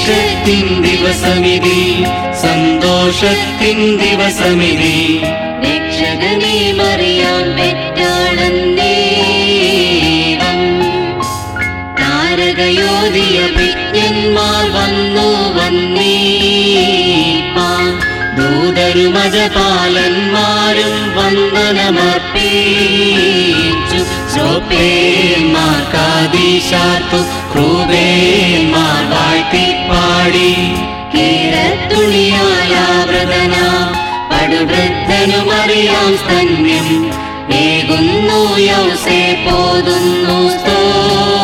വിശേഷത്തിൻ ദിവസമിതി, സന്തോഷത്തിൻ ദിവസമിതി. രക്ഷകനെ മറിയാം പെറ്റാളന്നേവം, താരകയോധിയ വിജ്ഞന്മാർ വന്നു വന്നീപ്പാൻ. ദൂതരുമജപാലന്മാരും വന്ദനമർപ്പിച്ചു. ശ്രോപ്പേന്മാർ കാദീശാർത്തു, ക്രൂബേന്മാർ വാഴ്ത്തിപ്പാടി. കീരത്തുണിയാലാവൃതന പടുവൃദ്ധനുമറിയാം സ്തന്യം, ഏകുന്നു യൗസേപ്പോതുന്നു സ്തോത്രം.